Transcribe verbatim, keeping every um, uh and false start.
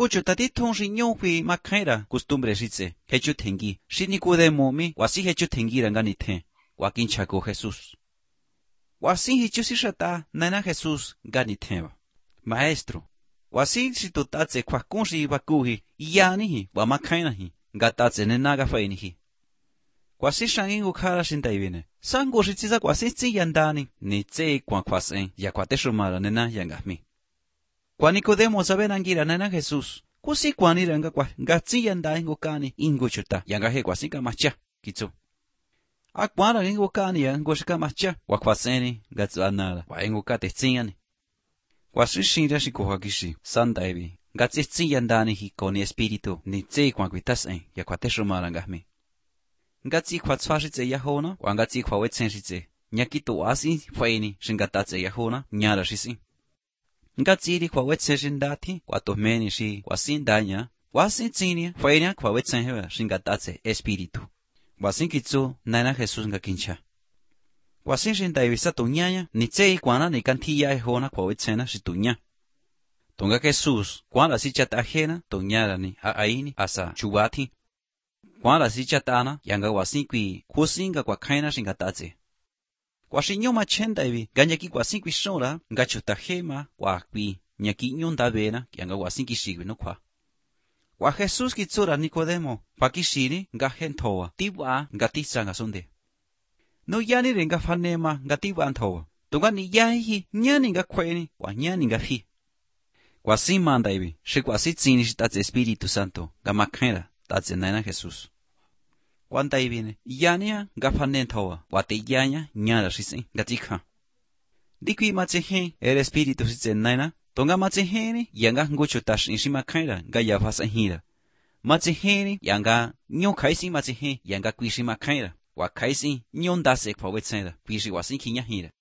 ngô chủ ta tít thông sinh nhau vì mà khai ra costumbre sĩ chế hệ chút thành gì sĩ Nicodemo mi và sĩ hệ chút thành gì là ngân thề và kinh cha của Jesus và sĩ hệ chút sĩ sa ta nai na Jesus ngân thề maestro và sĩ sĩ tu ta chế khoa công sĩ và cụ hi ya ni hi và mà khai na hi ngã ta chế nên naga phải ni hi và sĩ sang ngô khá ra sinh đại viên sang ngô sĩ ra và sĩ chỉ yan đa ni ni chế quan khoa sen ya khoa tế số mà là nên na yang mi Kwa Nicodemo sabe nangira nana Jesus. Kusi kwa ni ranga kwa ngatsi yanda ingo kani ingo chuta yanga he kwa sika macha kitso. Akwa ra ingo kani ya ingo shika macha wa kwa seni gatsu anala wa ingo kate tsiani. Kwa shishinra shiko hakishi sandaibi gatsi tsi yanda ni hi koni espiritu ni tse kwa kwitas en ya kwa tesho maranga mi. Gatsi kwa tswashi tse yahona wa gatsi kwa wetsen shitse nyakito asi faini shingata tse yahona nyara shisi. Nga tsiri kwa wetse shindati kwa tomeni shi kwa sindanya wa sintsini faina kwa wetse hewa shingatatse espiritu wa sinkitsu nana Jesus nga kincha wa sinshinda ibisa tunyanya ni tsei kwana ni kantiya hona kwa wetsena shitunya Tonga Jesus kwa la sichata ajena tunyara ni aini asa chubati kwa la sichatana yanga wa sinkwi kusinga kwa kaina shingatatse Kwa shi nyoma chenda ibi, ganyaki kwa sinkwi shora, nga chuta hema, kwa kwi, nyaki nyonda vena, yanga wa sinki shigwi no kwa. Kwa Jesus ki tsura Nicodemo, pa ki shiri, nga hentowa, tiwa, nga tisa nga sonde. No yani re nga fanema, nga tiwa antowa, tunga ni yahi, nyani nga kweni, wa nyani nga fi. Kwa si manda ibi, shi kwa si tsini shi tatse Espiritu Santo, nga makhera, tatse naina Jesus. Wanda ibine, yania gafanen tawa, wate yanya nyara shisen gatika. Dikwi matsehe el espíritu sitsen naina, tonga matseheni yanga ngucho tash inshima kaira ga yafasa hira. Matseheni yanga nyon kaisi matsehe yanga kwishima kaira, wa kaisi nyon dase kwa wetsenda, kwishi wasin kinya hira.